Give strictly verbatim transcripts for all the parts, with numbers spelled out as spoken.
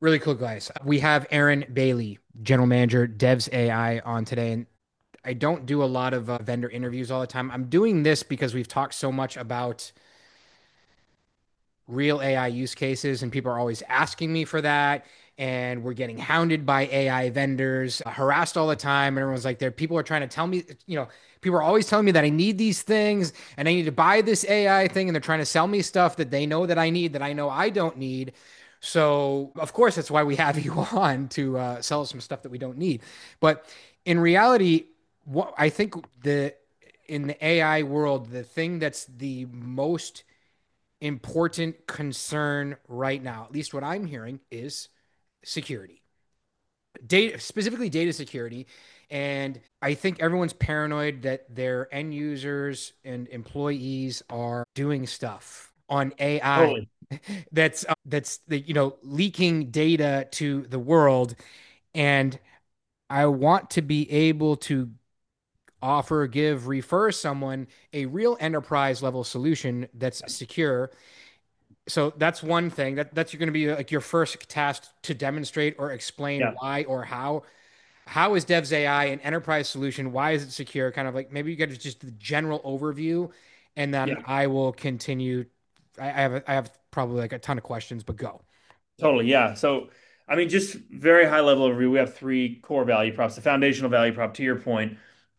Really cool, guys. We have Aaron Bailey, General Manager, Devs A I, on today. And I don't do a lot of uh, vendor interviews all the time. I'm doing this because we've talked so much about real A I use cases, and people are always asking me for that. And we're getting hounded by A I vendors, uh, harassed all the time. Everyone's like, there, people are trying to tell me, you know, people are always telling me that I need these things and I need to buy this A I thing. And they're trying to sell me stuff that they know that I need, that I know I don't need. So, of course, that's why we have you on to uh, sell us some stuff that we don't need. But in reality, what I think the in the A I world, the thing that's the most important concern right now, at least what I'm hearing, is security, data, specifically data security. And I think everyone's paranoid that their end users and employees are doing stuff on A I Totally. that's uh, that's the you know leaking data to the world. And I want to be able to offer, give, refer someone a real enterprise level solution that's secure. So that's one thing that that's going to be like your first task to demonstrate or explain Yeah, why or how. How is Devs A I an enterprise solution? Why is it secure? Kind of like maybe you get just the general overview, and then yeah, I will continue. I, I have I have probably like a ton of questions, but go. totally. Yeah. So, I mean, just very high level overview. We have three core value props. The foundational value prop, to your point,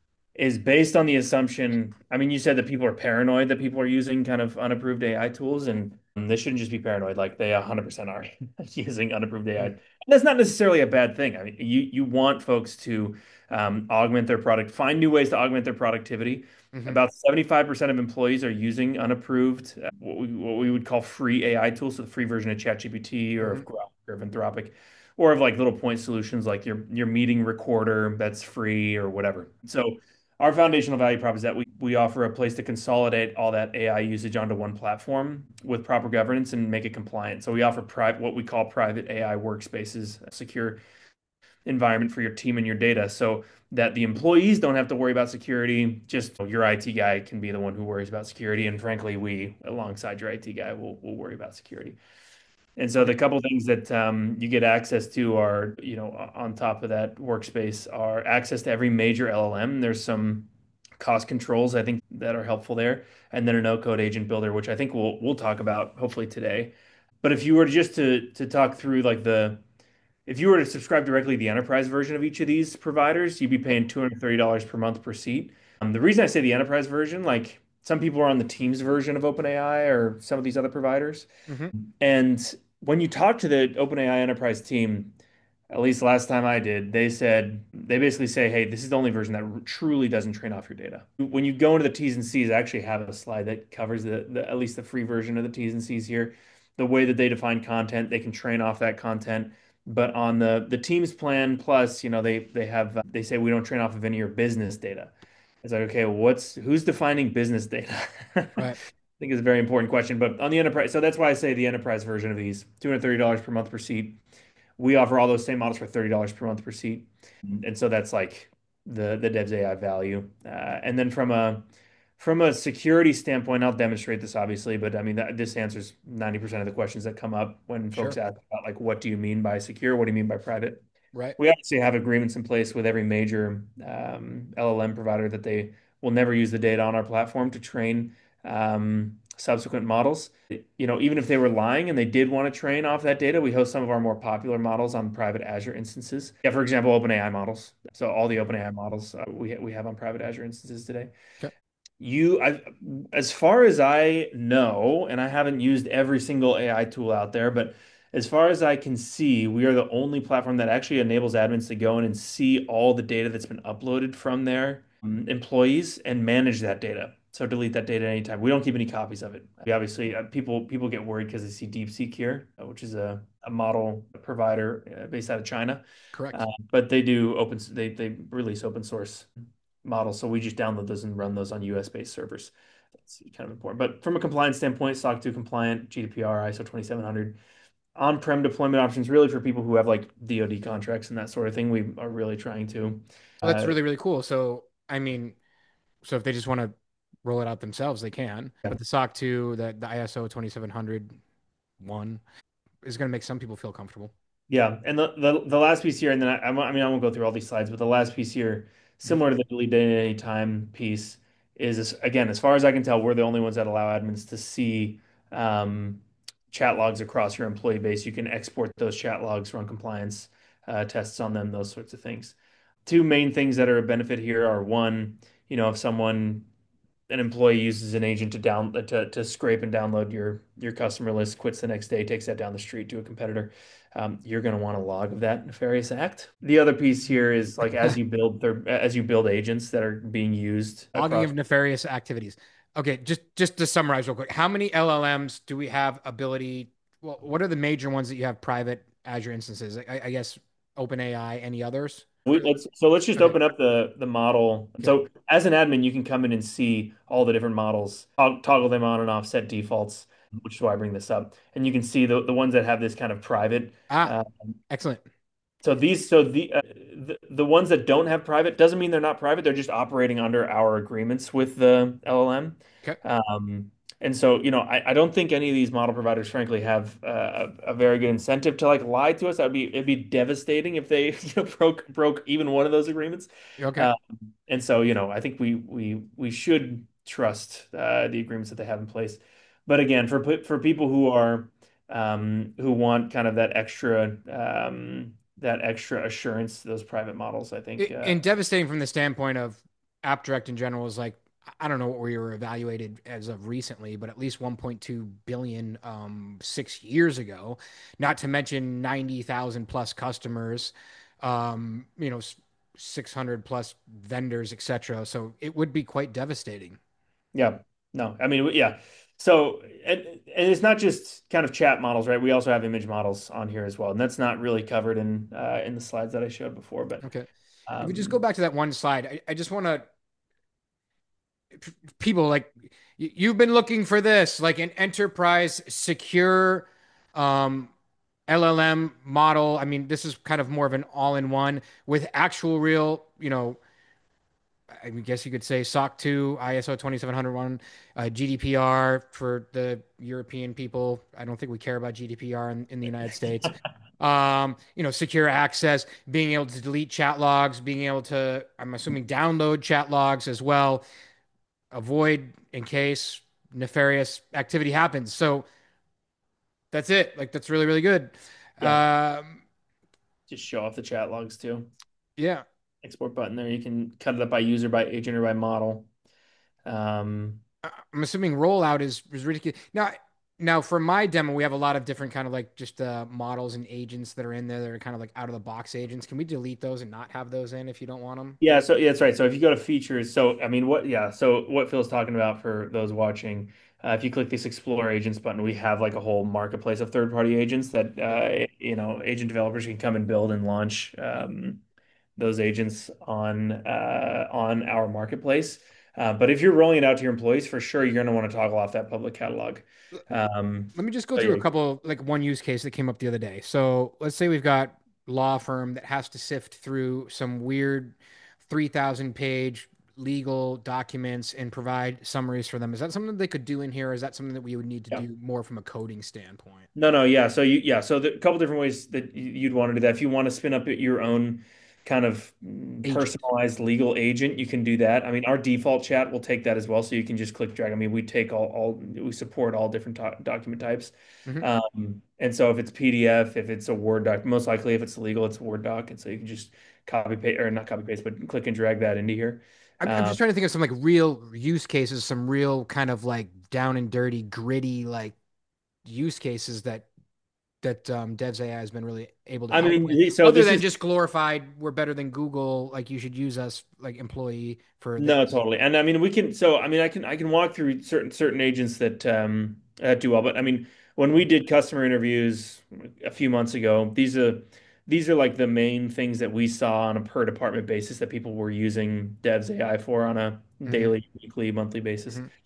is based on the assumption. I mean, you said that people are paranoid that people are using kind of unapproved A I tools, and they shouldn't just be paranoid. Like they one hundred percent are using unapproved A I. Mm. And that's not necessarily a bad thing. I mean, you you want folks to um, augment their product, find new ways to augment their productivity. Hmm. About seventy-five percent of employees are using unapproved, uh, what we, what we would call free A I tools, so the free version of ChatGPT or Hmm. of Grok or of Anthropic, or of like little point solutions like your your meeting recorder that's free or whatever. So our foundational value prop is that we, we offer a place to consolidate all that A I usage onto one platform with proper governance and make it compliant. So we offer private, what we call private A I workspaces, a secure environment for your team and your data, so that the employees don't have to worry about security. Just your I T guy can be the one who worries about security. And frankly, we, alongside your I T guy, will will worry about security. And so the Okay. couple things that um, you get access to are, you know, on top of that workspace are access to every major L L M. There's some cost controls I think that are helpful there, and then a no-code agent builder, which I think we'll we'll talk about hopefully today. But if you were just to to talk through like the if you were to subscribe directly to the enterprise version of each of these providers, you'd be paying two hundred thirty dollars per month per seat. Um, the reason I say the enterprise version, like some people are on the Teams version of OpenAI or some of these other providers. Hmm. And when you talk to the OpenAI enterprise team, at least last time I did, they said they basically say, "Hey, this is the only version that truly doesn't train off your data." When you go into the T's and C's, I actually have a slide that covers the, the at least the free version of the T's and C's here. The way that they define content, they can train off that content. But on the the Teams plan plus, you know, they they have uh, they say we don't train off of any of your business data. It's like, okay, what's who's defining business data? I Right. think is a very important question. But on the enterprise, so that's why I say the enterprise version of these, two hundred thirty dollars per month per seat. We offer all those same models for thirty dollars per month per seat. And so that's like the the Devs A I value. Uh, and then from a from a security standpoint, I'll demonstrate this obviously, but I mean that this answers ninety percent of the questions that come up when folks Sure. ask about like what do you mean by secure? What do you mean by private? Right. We obviously have agreements in place with every major um, L L M provider that they will never use the data on our platform to train um, subsequent models. You know, even if they were lying and they did want to train off that data, we host some of our more popular models on private Azure instances. Yeah, for example, OpenAI models. So all the OpenAI models uh, we we have on private Azure instances today. Okay. You, I, as far as I know, and I haven't used every single A I tool out there, but as far as I can see, we are the only platform that actually enables admins to go in and see all the data that's been uploaded from their um, employees and manage that data. So delete that data anytime. We don't keep any copies of it. We obviously, uh, people people get worried because they see DeepSeek here, uh, which is a, a model provider uh, based out of China. Uh, Correct. but they do open, they they release open source models. So we just download those and run those on U S based servers. That's kind of important. But from a compliance standpoint, SOC two compliant, G D P R, I S O twenty-seven hundred, on-prem deployment options really for people who have like D O D contracts and that sort of thing. We are really trying to. Well, that's Uh, really, really cool. So, I mean, so if they just want to roll it out themselves, they can. yeah. But the SOC two, the, the I S O twenty-seven hundred one is going to make some people feel comfortable. Yeah, and the, the the last piece here, and then I, I won't- I mean I won't go through all these slides, but the last piece here, Mhm. similar to the delete data at any time piece, is this, again, as far as I can tell, we're the only ones that allow admins to see um, chat logs across your employee base. You can export those chat logs, run compliance uh, tests on them, those sorts of things. Two main things that are a benefit here are one, you know, if someone an employee uses an agent to down to, to scrape and download your your customer list, quits the next day, takes that down the street to a competitor, um, you're going to want a log of that nefarious act. The other piece here is like as you build their as you build agents that are being used Logging across. of nefarious activities. Okay, just just to summarize real quick, how many L L Ms do we have ability? Well, what are the major ones that you have private Azure instances? I, I guess OpenAI, any others? We, let's so let's just Okay, open up the the model. okay, So as an admin, you can come in and see all the different models, tog- toggle them on and off, set defaults, which is why I bring this up. And you can see the the ones that have this kind of private. ah, uh, excellent. So these, so the, uh, the the ones that don't have private doesn't mean they're not private. They're just operating under our agreements with the L L M. Okay, Um, and so, you know, I, I don't think any of these model providers, frankly, have uh, a, a very good incentive to like lie to us. That would be it'd be devastating if they you know, broke broke even one of those agreements. okay. Uh, and so, you know, I think we we we should trust uh, the agreements that they have in place. But again, for pe- for people who are um, who want kind of that extra um, that extra assurance, those private models, I think. It, Uh, and devastating from the standpoint of AppDirect in general is like I don't know what we were evaluated as of recently, but at least one point two billion um, six years ago. Not to mention ninety thousand plus customers, um, you know, six hundred plus vendors, et cetera. So it would be quite devastating. yeah, no, I mean, yeah. So, and, and it's not just kind of chat models, right? We also have image models on here as well, and that's not really covered in uh, in the slides that I showed before. But Okay. If we just go um, back to that one slide, I, I just want to people like you've been looking for this, like an enterprise secure um, L L M model. I mean, this is kind of more of an all-in-one with actual real, you know, I guess you could say S O C two, I S O twenty-seven hundred one, uh, G D P R for the European people. I don't think we care about G D P R in, in the United States. Um, you know, secure access, being able to delete chat logs, being able to, I'm assuming, download chat logs as well, avoid in case nefarious activity happens. So that's it. Like, that's really, really good. yeah, Um, just show off the chat logs too. yeah. Export button there. You can cut it up by user, by agent, or by model. Um, I'm assuming rollout is is ridiculous. Now, now for my demo, we have a lot of different kind of like just uh, models and agents that are in there that are kind of like out of the box agents. Can we delete those and not have those in if you don't want them? Yeah, so yeah, that's right. So if you go to features, so I mean, what, yeah, so what Phil's talking about for those watching, uh, if you click this Explore Agents button, we have like a whole marketplace of third-party agents that Okay. uh, you know, agent developers can come and build and launch um, those agents on uh, on our marketplace. Uh, but if you're rolling it out to your employees, for sure, you're going to want to toggle off that public catalog. Um, Let me just go so through a yeah, couple, like one use case that came up the other day. So let's say we've got law firm that has to sift through some weird three thousand page legal documents and provide summaries for them. Is that something they could do in here? Or is that something that we would need to yeah. do more from a coding standpoint? No, no, yeah. So you, yeah. So the, a couple different ways that you- you'd want to do that. If you want to spin up your own kind of mm, Agent. personalized legal agent, you can do that. I mean, our default chat will take that as well. So you can just click drag. I mean, we take all, all we support all different to document types. Hmm. Um, and so if it's P D F, if it's a Word doc, most likely if it's legal, it's a Word doc. And so you can just copy paste or not copy paste, but click and drag that into here. I'm, I'm Um, just trying to think of some like real use cases, some real kind of like down and dirty, gritty like use cases that that um, Devs A I has been really able to I help with, mean, so other this than is just glorified, we're better than Google, like you should use us like employee for No, this. totally. And I mean, we can, so I mean, I can I can walk through certain certain agents that um that do well, but I mean, when we did customer interviews a few months ago, these are these are like the main things that we saw on a per department basis that people were using Devs A I for on a Hmm. daily, weekly, monthly basis. Hmm.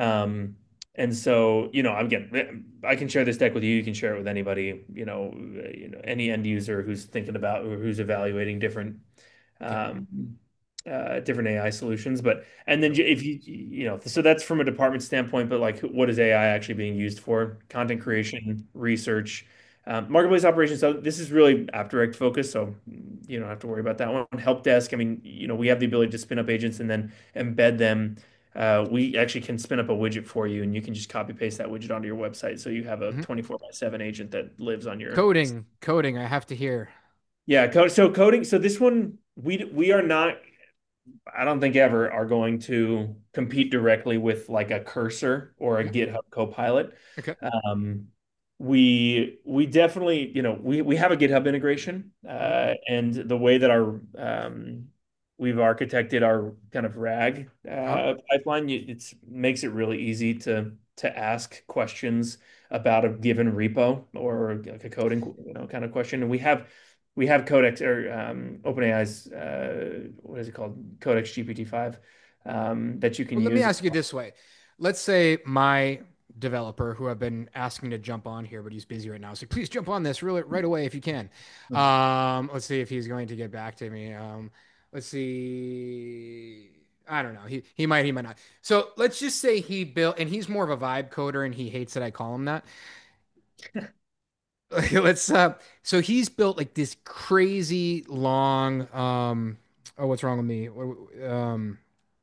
Um and so, you know, again, I can share this deck with you. You can share it with anybody, you know, you know, any end user who's thinking about or who's evaluating different Okay. um, uh, different A I solutions. But and then Yep. if you you know, so that's from a department standpoint. But like, what is A I actually being used for? Content creation, research, Um, marketplace operations. So this is really app direct focus, so you don't have to worry about that one. Help desk. I mean, you know, we have the ability to spin up agents and then embed them. Uh, we actually can spin up a widget for you, and you can just copy paste that widget onto your website, so you have a Mhm. twenty-four by seven agent that lives on your. Coding, coding. I have to hear. Yeah, code. So coding. So this one, we we are not. I don't think ever are going to compete directly with like a Cursor or a Mhm. GitHub Copilot. Okay. Um, we we definitely, you know, we we have a GitHub integration, Mhm. uh, and the way that our um, we've architected our kind of RAG Uh-huh. uh, pipeline, you- it's makes it really easy to to ask questions about a given repo or like a coding, you know, kind of question. And we have we have Codex or um, OpenAI's uh, what is it called? Codex G P T five um, that you can Well, let me use. ask you this way. Let's say my developer, who I've been asking to jump on here, but he's busy right now. So please jump on this really right away if you can. Um, let's see if he's going to get back to me. Um, let's see. I don't know. He he might, he might not. So let's just say he built, and he's more of a vibe coder, and he hates that I call him that. Let's uh so he's built like this crazy long um oh, what's wrong with me? Um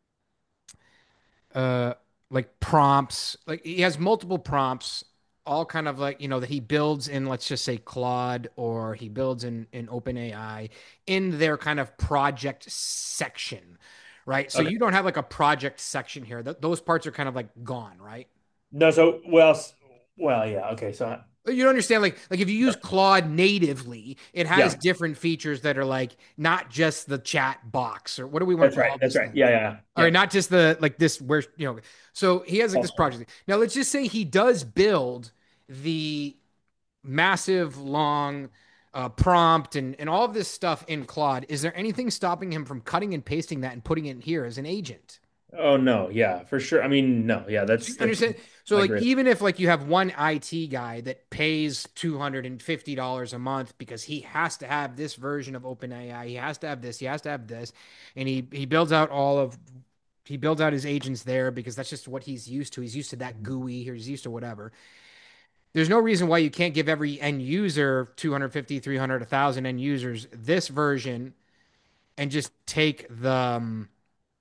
uh like prompts. Like he has multiple prompts, all kind of like, you know, that he builds in, let's just say Claude, or he builds in in OpenAI in their kind of project section, right? So Okay. you don't have like a project section here. Th those parts are kind of like gone, right? No, so well, s- well, yeah, okay, so You don't understand, like like if you use Claude natively, it has yeah, different features that are like not just the chat box, or what do we want that's to right, call that's this right, thing? yeah, yeah, All right, yeah, not just the like this where, you know. So he has like this yeah. project. Now let's just say he does build the massive long uh, prompt and and all of this stuff in Claude. Is there anything stopping him from cutting and pasting that and putting it in here as an agent? Oh no, yeah, for sure. I mean, no, yeah, So that's you that's understand? So I like agree. even if like you have one I T guy that pays two hundred fifty dollars a month because he has to have this version of OpenAI, he has to have this, he has to have this, and he he builds out all of he builds out his agents there because that's just what he's used to. He's used to that G U I, or he's used to whatever. There's no reason why you can't give every end user two hundred fifty, three hundred, one thousand end users this version and just take the um,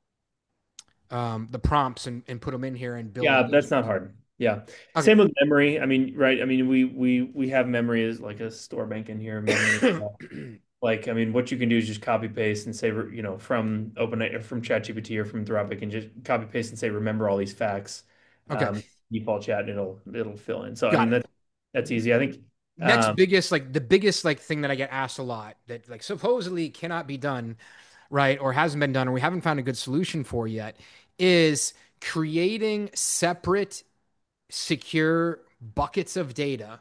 um, the prompts and, and put them in here and build an Yeah, that's not agent. hard. Yeah. Okay. Same with memory. I mean, right. I mean, we we we have memory as like a store bank in here, memory. Like, I mean, what you can do is just copy paste and say, you know, from Open from ChatGPT or from Anthropic, and just copy paste and say, remember all these facts. Okay. Um, default chat, and it'll it'll fill in. So I Got mean, it. that that's easy. I think. Next Um, biggest, like the biggest like thing that I get asked a lot that like supposedly cannot be done, right, or hasn't been done, or we haven't found a good solution for yet, is creating separate secure buckets of data,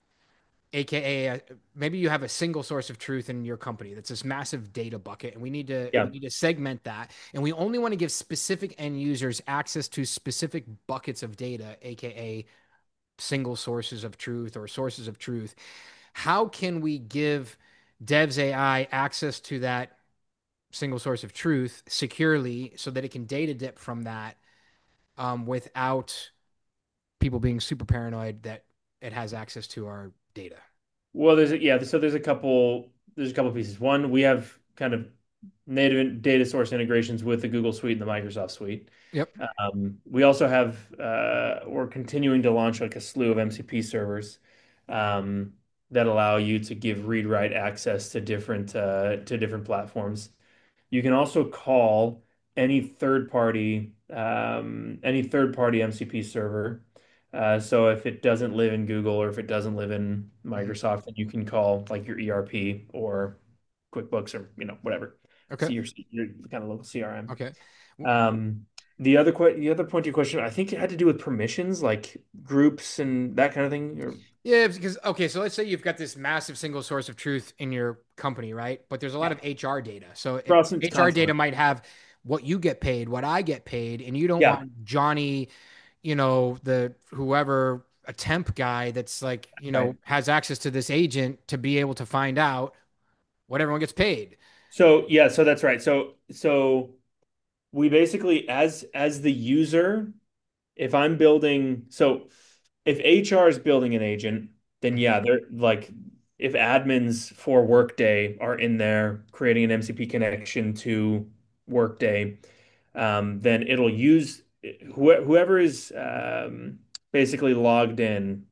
aka uh, maybe you have a single source of truth in your company that's this massive data bucket, and we need to we yeah. need to segment that, and we only want to give specific end users access to specific buckets of data, aka single sources of truth or sources of truth. How can we give Devs A I access to that single source of truth securely so that it can data dip from that, um, without people being super paranoid that it has access to our data? Well, there's a, yeah. So there's a couple there's a couple pieces. One, we have kind of native data source integrations with the Google Suite and the Microsoft Suite. Yep. Um, we also have uh, we're continuing to launch like a slew of M C P servers um, that allow you to give read-write access to different uh, to different platforms. You can also call any third party um, any third party M C P server. Uh, so if it doesn't live in Google or if it doesn't live in Mhm. Microsoft, then you can call like your E R P or QuickBooks or you know whatever. Okay. See your, your kind of local C R M. Okay. Um, the other que the other point to your question, I think it had to do with permissions, like groups and that kind of thing. Or Yeah, because okay, so let's say you've got this massive single source of truth in your company, right? But there's a lot yeah, of H R data. So it, Constantly, H R data constantly. might have what you get paid, what I get paid, and you don't Yeah, want Johnny, you know, the whoever a temp guy that's like, you know, right. has access to this agent to be able to find out what everyone gets paid. So yeah, so that's right. So so we basically as as the user, if I'm building, so if H R is building an agent, then Mhm. yeah, they're like if admins for Workday are in there creating an M C P connection to Workday, um, then it'll use wh whoever is um, basically logged in.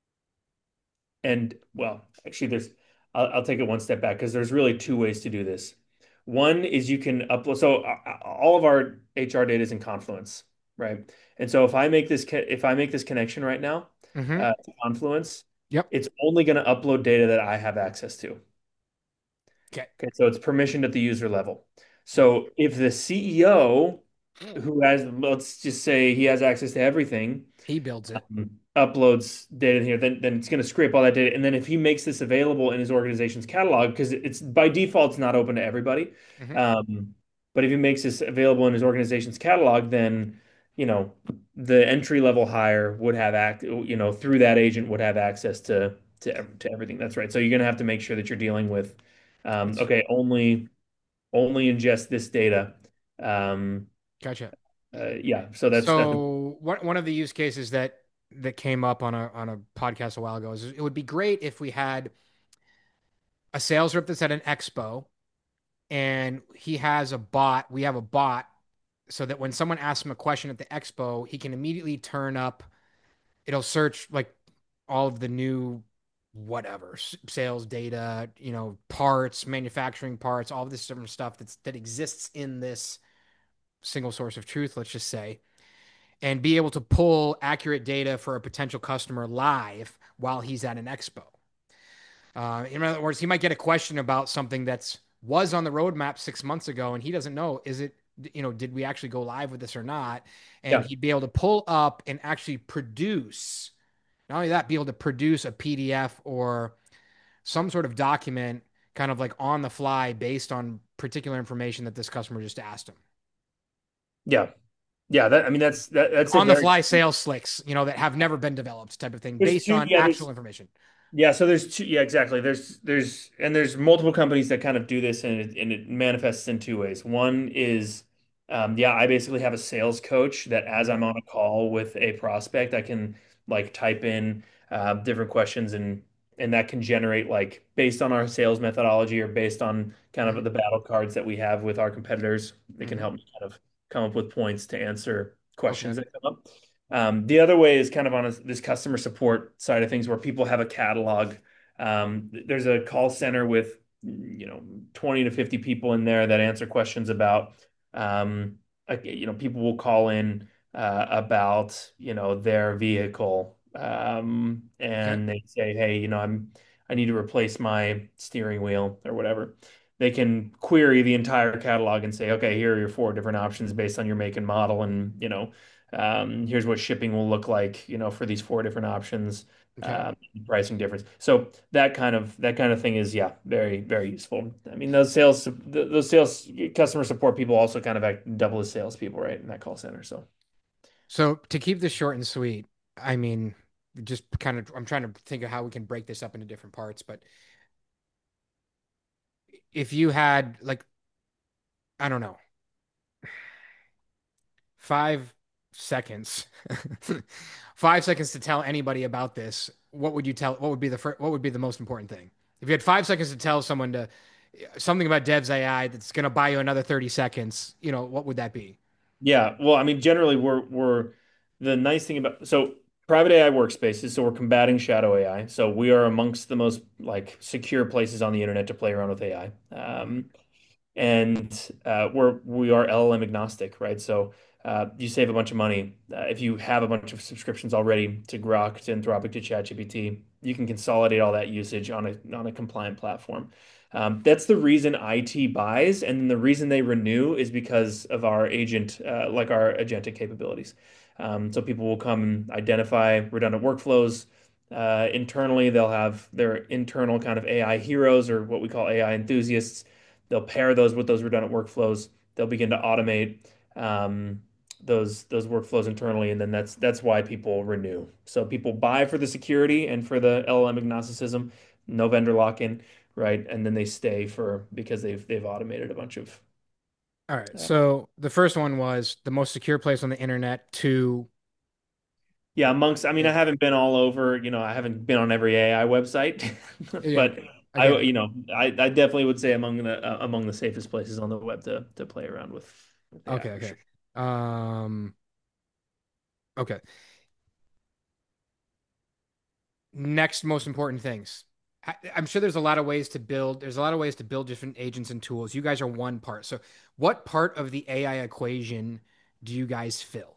And well, actually, there's I'll, I'll take it one step back because there's really two ways to do this. One is you can upload. So uh, uh, all of our H R data is in Confluence, right? And so if I make this ca- if I make this connection right now Mhm. uh, to Confluence, Yep. it's only going to upload data that I have access to. Okay. Okay, so it's permissioned at the user level. So if the C E O, who has, let's just say he has access to everything, He builds it. um, uploads data in here, then then it's going to scrape all that data. And then if he makes this available in his organization's catalog, because it's by default, it's not open to everybody. Mhm. Um, but if he makes this available in his organization's catalog, then you know the entry level hire would have act, you know, through that agent would have access to to to everything. That's right. So you're going to have to make sure that you're dealing with, um, It's okay, only only ingest this data. Um, gotcha. uh, yeah. So that's that's So one one of the use cases that that came up on a on a podcast a while ago is it would be great if we had a sales rep that's at an expo and he has a bot. We have a bot so that when someone asks him a question at the expo, he can immediately turn up. It'll search like all of the new whatever sales data, you know, parts, manufacturing parts, all of this different stuff that's that exists in this single source of truth, let's just say, and be able to pull accurate data for a potential customer live while he's at an expo. Uh, in other words, he might get a question about something that's was on the roadmap six months ago, and he doesn't know, is it, you know, did we actually go live with this or not? And yeah. he'd be able to pull up and actually produce, not only that, be able to produce a P D F or some sort of document kind of like on the fly based on particular information that this customer just asked him. Yeah. Yeah, that I mean that's that Like that's a on the very fly sales slicks, you know, that have never been developed type of thing there's based two on yeah actual there's information. yeah so there's two yeah exactly there's there's and there's multiple companies that kind of do this and it, and it manifests in two ways. One is um, yeah I basically have a sales coach that as Mhm. I'm on a call with a prospect I can like type in uh, different questions and and that can generate like based on our sales methodology or based on kind of Mhm. the battle cards that we have with our competitors it can Mhm. help me kind of come up with points to answer Okay. questions that come up. Um, the other way is kind of on a, this customer support side of things where people have a catalog. Um, there's a call center with, you know, twenty to fifty people in there that answer questions about, um, like, you know, people will call in uh, about, you know, their vehicle. Um, Okay. and they say, hey, you know, I'm, I need to replace my steering wheel or whatever. They can query the entire catalog and say, okay, here are your four different options based on your make and model, and you know, um, here's what shipping will look like, you know, for these four different options, Okay. um, pricing difference. So that kind of that kind of thing is, yeah, very, very useful. I mean, those sales, those sales customer support people also kind of act double as salespeople, right, in that call center. So So to keep this short and sweet, I mean, just kind of, I'm trying to think of how we can break this up into different parts. But if you had like, I don't know, five seconds, five seconds to tell anybody about this, what would you tell? What would be the first, what would be the most important thing? If you had five seconds to tell someone to something about Devs A I that's going to buy you another thirty seconds, you know, what would that be? yeah, well, I mean, generally we're we're the nice thing about so private A I workspaces, so we're combating shadow A I. So we are amongst the most like secure places on the internet to play around with A I. Mhm. Um, and uh, we're we are L L M agnostic, right? So uh, you save a bunch of money uh, if you have a bunch of subscriptions already to Grok, to Anthropic, to ChatGPT. You can consolidate all that usage on a on a compliant platform. Um, that's the reason I T buys, and the reason they renew is because of our agent, uh, like our agentic capabilities. Um, so people will come and identify redundant workflows. Uh, internally, they'll have their internal kind of A I heroes or what we call A I enthusiasts. They'll pair those with those redundant workflows. They'll begin to automate um, those those workflows internally, and then that's that's why people renew. So people buy for the security and for the L L M agnosticism, no vendor lock-in, right? And then they stay for because they've they've automated a bunch of All right. uh, So the first one was the most secure place on the internet to Yeah, amongst, I mean, I Yeah. haven't been all over, you know, I haven't been on every A I website, Yeah. but I I, get it. you know, I, I definitely would say among the uh, among the safest places on the web to to play around with, with A I Okay. for Okay. sure. Um, okay. Next most important things. I, I'm sure there's a lot of ways to build, there's a lot of ways to build different agents and tools. You guys are one part. So what part of the A I equation do you guys fill?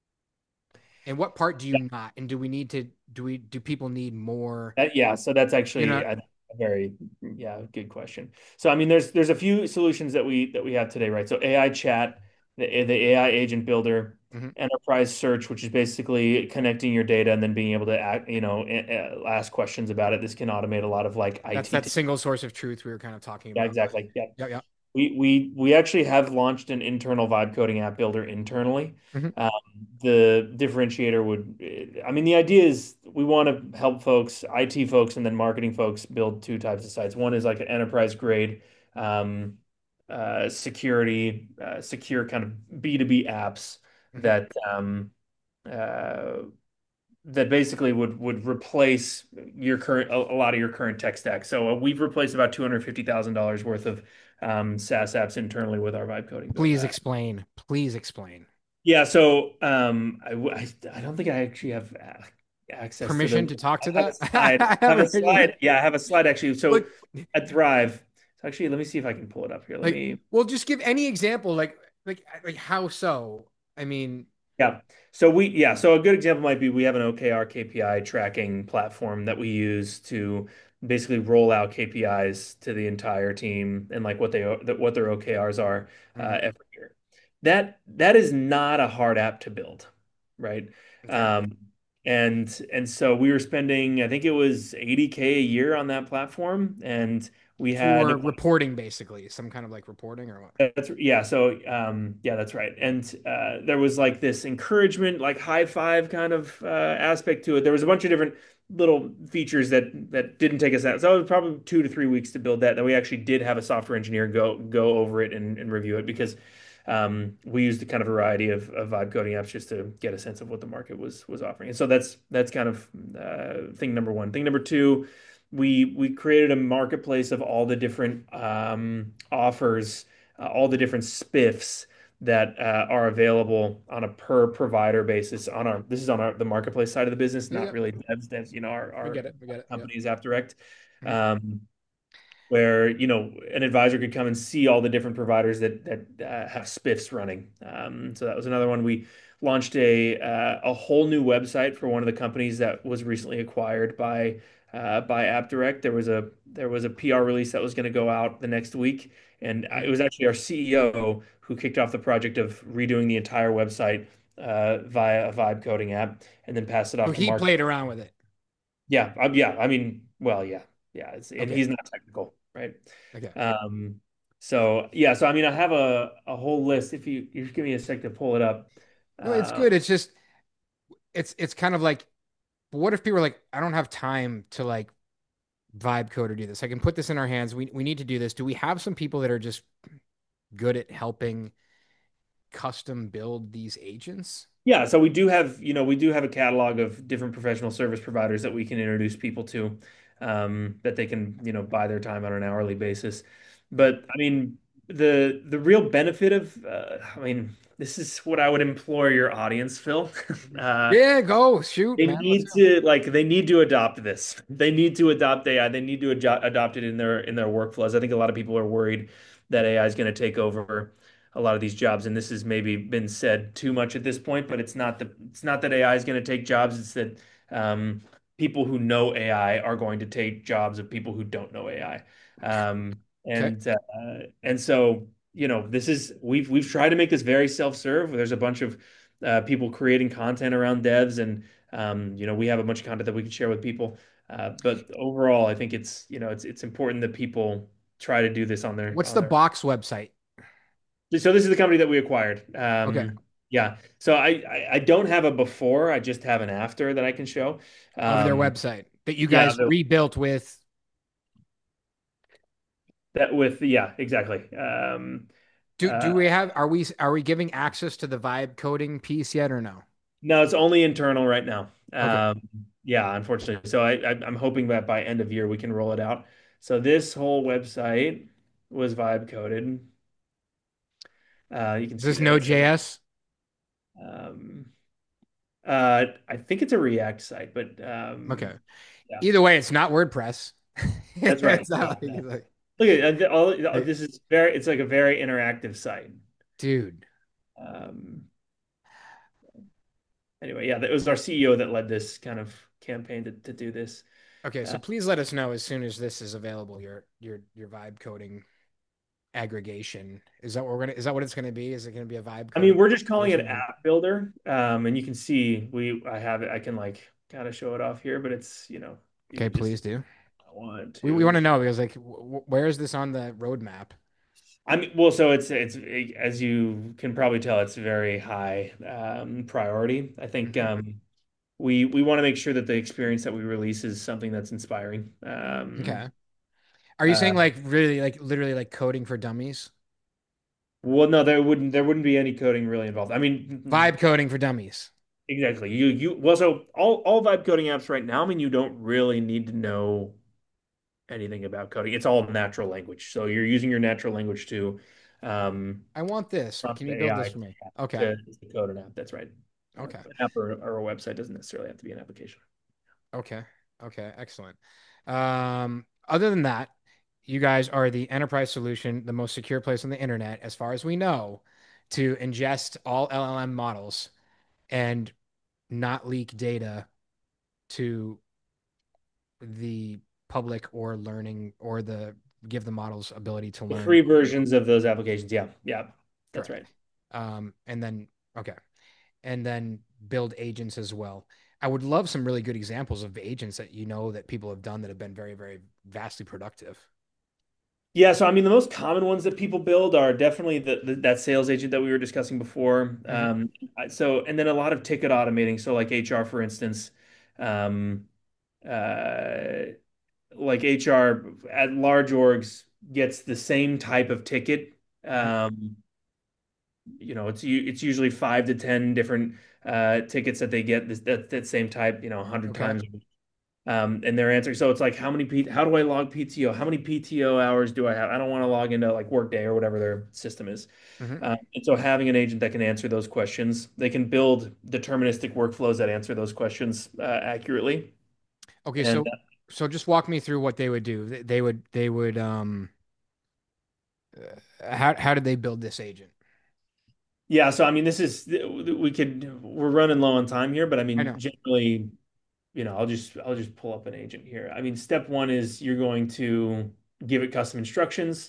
And what part do you not? And do we need to, do we, do people need more, That, yeah, so that's you actually know? a, a very yeah good question. So I mean, there's there's a few solutions that we that we have today, right? So A I chat, the the A I agent builder, Mhm. enterprise search, which is basically connecting your data and then being able to act, you know, a- a- ask questions about it. This can automate a lot of like That's I T. that single source of truth we were kind of talking Yeah, about. exactly. Yeah. Yeah. Yeah. We we we actually have launched an internal vibe coding app builder internally. Mhm. Um, the differentiator would, I mean, the idea is we want to help folks, I T folks, and then marketing folks build two types of sites. One is like an enterprise grade, um, uh, security, uh, secure kind of B two B apps Mhm. that um, uh, that basically would would replace your current a, a lot of your current tech stack. So uh, we've replaced about two hundred fifty thousand dollars worth of um, SaaS apps internally with our Vibe coding build. Please Uh, explain. Please explain. yeah, so um, I, I I don't think I actually have a- access to Permission the. to talk I to have a that? slide. I I have a haven't heard you. slide. Yeah, I have a slide actually. So Like, at Thrive, so actually, let me see if I can pull it up here. Let like, me. well, just give any example, like, like, like how so? I mean, Yeah. So we, yeah. So a good example might be we have an O K R K P I tracking platform that we use to basically roll out K P Is to the entire team and like what they what their O K Rs are uh, mhm. every year. That that is not a hard app to build, right? Okay. Um, and and so we were spending, I think it was eighty K a year on that platform, and we had For reporting, basically, some kind of like reporting or what? that's yeah. So um, yeah, that's right. And uh, there was like this encouragement, like high five kind of uh, aspect to it. There was a bunch of different little features that that didn't take us out. So it was probably two to three weeks to build that. Then we actually did have a software engineer go go over it and, and review it because um, we used a kind of variety of, of vibe coding apps just to get a sense of what the market was was offering. And so that's that's kind of uh, thing number one. Thing number two, we we created a marketplace of all the different um, offers, uh, all the different spiffs that uh, are available on a per provider basis on our this is on our the marketplace side of the business, Yeah, not yeah. really devs devs, you know, our, We our get it. We get it. Yeah. company's AppDirect. Mhm. Um, where you know an advisor could come and see all the different providers that that uh, have spiffs running. Um, so that was another one. We launched a uh, a whole new website for one of the companies that was recently acquired by uh, by AppDirect. There was a there was a P R release that was going to go out the next week, and Mhm. it was actually our C E O who kicked off the project of redoing the entire website uh, via a vibe coding app, and then passed it So off to he Mark. played around with it. Yeah, um, yeah. I mean, well, yeah, yeah. It's, and Okay. he's not technical, right? Okay. Um, so yeah, so I mean, I have a a whole list. If you you just give me a sec to pull it up. No, it's Uh, good. It's just, it's, it's kind of like, but what if people are like, I don't have time to like vibe code or do this? I can put this in our hands. We, we need to do this. Do we have some people that are just good at helping custom build these agents? Yeah, so we do have, you know, we do have a catalog of different professional service providers that we can introduce people to, um, that they can, you know, buy their time on an hourly basis. Mhm. But I mean, the the real benefit of, uh, I mean, this is what I would implore your audience, Phil. Mhm. Uh, Yeah, go shoot, They man. Let's need go. to like they need to adopt this. They need to adopt A I. They need to ado adopt it in their in their workflows. I think a lot of people are worried that A I is going to take over a lot of these jobs, and this has maybe been said too much at this point. But it's not the it's not that A I is going to take jobs. It's that um, people who know A I are going to take jobs of people who don't know A I. Um, Okay. and uh, and so you know this is we've we've tried to make this very self-serve. There's a bunch of uh, people creating content around devs and um, you know, we have a bunch of content that we can share with people. Uh, but overall, I think it's, you know, it's it's important that people try to do this on their What's on the their. box website? So this is the company that we acquired. Okay. Um, yeah. So I, I I don't have a before. I just have an after that I can show. Of their Um, website that you yeah. guys The, rebuilt with. that with yeah exactly. Um, Do uh, do we have, are we are we giving access to the vibe coding piece yet or no? No, it's only internal right now. Okay. Um, yeah, unfortunately. So I, I I'm hoping that by end of year we can roll it out. So this whole website was vibe coded. Uh, you can Is see this there. It says Node.js? um, uh, I think it's a React site, but um, Okay. yeah, Either way, it's not WordPress. that's right. It's not Yeah, like, no. it's like, Look at uh, all. like, This is very. It's like a very interactive site. dude. Um, anyway, yeah, it was our C E O that led this kind of campaign to, to do this. Okay, Uh, so please let us know as soon as this is available. Your your your vibe coding aggregation. Is that what we're gonna? Is that what it's gonna be? Is it gonna be a vibe I mean, coding we're just calling it aggregation? Or... App Builder, um, and you can see we. I have it. I can like kind of show it off here, but it's you know you Okay, can just please do. one, We we want two. to know because like, w where is this on the roadmap? I mean, well, so it's it's as you can probably tell, it's very high um, priority. I think Mhm. um, we we want to make sure that the experience that we release is something that's inspiring. Um, Okay. Are you uh, saying like really like literally like coding for dummies? well, no, there wouldn't there wouldn't be any coding really involved. I mean, Vibe coding for dummies. exactly. You you well, so all all vibe coding apps right now. I mean, you don't really need to know anything about coding. It's all natural language. So you're using your natural language to um, I want this. prompt Can you the build this A I for me? Okay. to, to code an app. That's right. Uh, Okay. an app or, or a website doesn't necessarily have to be an application. Okay. Okay. Excellent. Um, other than that, you guys are the enterprise solution, the most secure place on the internet, as far as we know, to ingest all L L M models and not leak data to the public or learning or the give the models ability to The learn. free versions of those applications. Yeah, yeah, that's Correct. right. Um, and then okay. And then build agents as well. I would love some really good examples of agents that you know that people have done that have been very, very vastly productive. Yeah, so I mean, the most common ones that people build are definitely the, the that sales agent that we were discussing before. Hmm. Um, I- so, and then a lot of ticket automating. So, like H R, for instance, um, uh, like H R at large orgs gets the same type of ticket. Hmm. Um, you know, it's u- it's usually five to ten different uh, tickets that they get this, that that same type. You know, a hundred Okay. times. Um, and they're answering. So it's like, how many P, how do I log P T O? How many P T O hours do I have? I don't want to log into like Workday or whatever their system is. Hmm. Um, and so having an agent that can answer those questions, they can build deterministic workflows that answer those questions uh, accurately. Okay, And so so just walk me through what they would do. They, they would they would um uh, how how did they build this agent? yeah, so I mean, this is we could we're running low on time here, but I I mean, know. generally, you know, I'll just I'll just pull up an agent here. I mean, step one is you're going to give it custom instructions.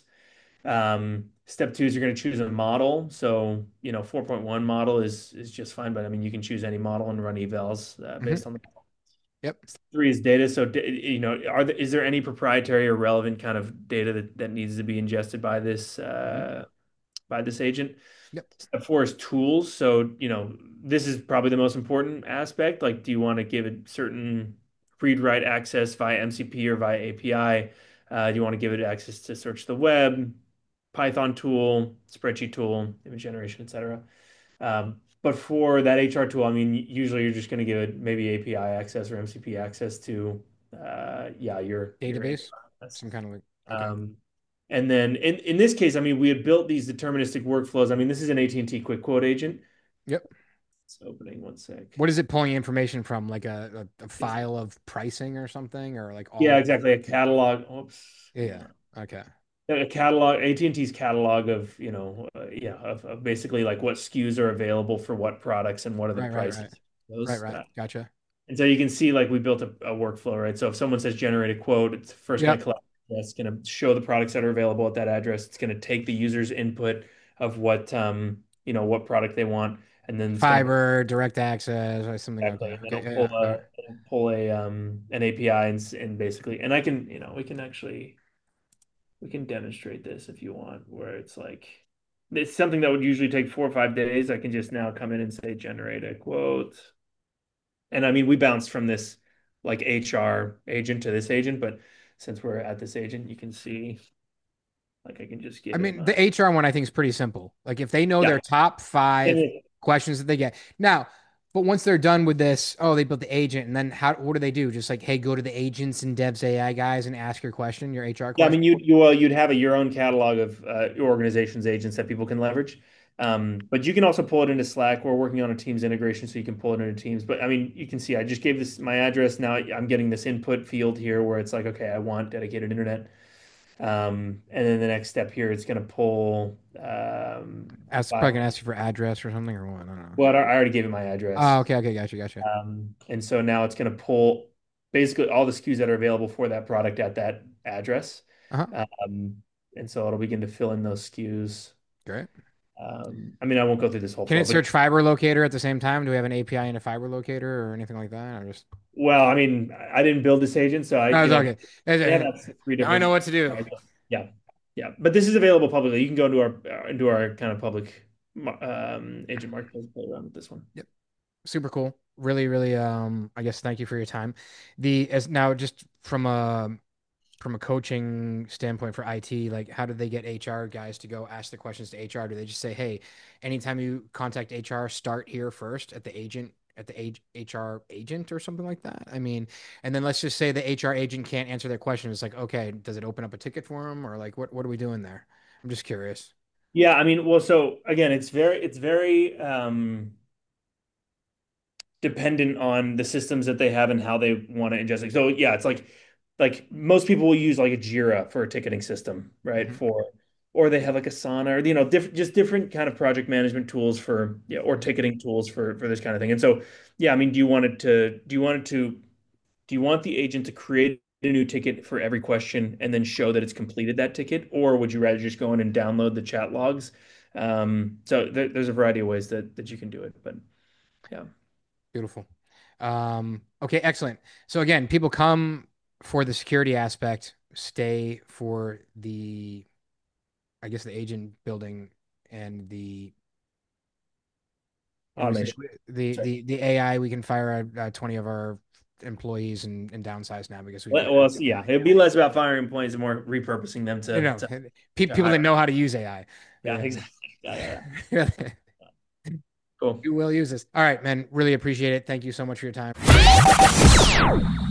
Um, step two is you're going to choose a model. So, you know, four point one model is is just fine, but I mean, you can choose any model and run evals uh, Hmm. based on the Yep. step three is data. So, you know, are the, is there any proprietary or relevant kind of data that, that needs to be ingested by this Hmm. uh, by this agent? Yep. Step four is tools. So, you know, this is probably the most important aspect. Like, do you want to give it certain read write access via M C P or via A P I? Uh, do you want to give it access to search the web, Python tool, spreadsheet tool, image generation, et cetera? Um, but for that H R tool, I mean, usually you're just going to give it maybe A P I access or M C P access to, uh, yeah, your your Database, A P I. some kind of like okay. Um, and then in, in this case, I mean, we had built these deterministic workflows. I mean, this is an A T and T quick quote agent. Yep. It's opening one sec. What is it pulling information from? Like a, a, a It's file of pricing or something, or like yeah, all? exactly. A catalog. Oops, come Yeah. on. Okay. A catalog, A T and T's catalog of, you know, uh, yeah, of, of basically like what S K Us are available for what products and what are the Right. Right. Right. prices. of Right. Those. Right. Uh, Gotcha. And so you can see like we built a, a workflow, right? So if someone says generate a quote, it's first going to Yep. collect, it's going to show the products that are available at that address. It's going to take the user's input of what um you know what product they want, and then it's going to Fiber, direct access, or something. Okay. exactly, and then Okay. it'll Yeah. pull Yeah. All a right. it'll pull a um an A P I and, s- and basically, and I can you know we can actually we can demonstrate this if you want, where it's like it's something that would usually take four or five days. I can just now come in and say generate a quote. And I mean, we bounced from this like H R agent to this agent, but since we're at this agent, you can see like I can just I give him mean, a the H R one I think is pretty simple. Like if they know yeah. their top And five it- questions that they get. Now, But once they're done with this, oh, they built the agent, and then how? What do they do? Just like, hey, go to the agents and devs A I guys and ask your question, your H R Yeah, I question. mean, you'd you uh, you'd have a, your own catalog of uh, your organization's agents that people can leverage. Um, but you can also pull it into Slack. We're working on a Teams integration, so you can pull it into Teams. But I mean, you can see I just gave this my address. Now I'm getting this input field here where it's like, okay, I want dedicated internet. Um, and then the next step here, it's going to pull. Um, Ask by, probably gonna ask you for address or something or what? I don't know. well, I already gave it my Oh, address. okay, okay, gotcha, gotcha. Um, and so now it's going to pull basically all the S K Us that are available for that product at that address. Uh-huh. Um, and so it'll begin to fill in those S K Us. Great. Um, I mean, I won't go through this whole Can flow, it but search fiber locator at the same time? Do we have an A P I in a fiber locator or anything like that? Or just well, I mean, I didn't build this agent, so I, no, you it's know, okay. they have It's- access to three Now I know different. what to do. Yeah, yeah, but this is available publicly. You can go into our uh, into our kind of public um, agent marketplace and play around with this one. Yep. Super cool. Really, really, um, I guess thank you for your time. The as now just from a from a coaching standpoint for I T, like how do they get H R guys to go ask the questions to H R? Do they just say, hey, anytime you contact H R, start here first at the agent, at the age H R agent or something like that? I mean, and then let's just say the H R agent can't answer their question. It's like, okay, does it open up a ticket for them or like what what are we doing there? I'm just curious. Yeah, I mean, well, so again, it's very it's very um, dependent on the systems that they have and how they want to ingest it. So yeah, it's like like most people will use like a Jira for a ticketing system, right? Mhm. For or they have like Asana or you know different just different kind of project management tools for yeah or ticketing tools for for this kind of thing. And so yeah, I mean, do you want it to do you want it to do you want the agent to create a new ticket for every question and then show that it's completed that ticket, or would you rather just go in and download the chat logs? Um, so there, there's a variety of ways that that you can do it, but yeah. Beautiful. Um, okay, excellent. So again, people come for the security aspect, stay for the, I guess the agent building and the, what do we say? Automation. The Sorry. the the A I. We can fire uh, twenty of our employees and, and downsize now because we've got Well, well, so yeah, it'd be less about firing employees and more repurposing them you to, know to, pe to people that hire. know how to use A I. Yeah, Yeah. exactly. Yeah, yeah, yeah. Cool. You will use this. All right, man. Really appreciate it. Thank you so much for your time.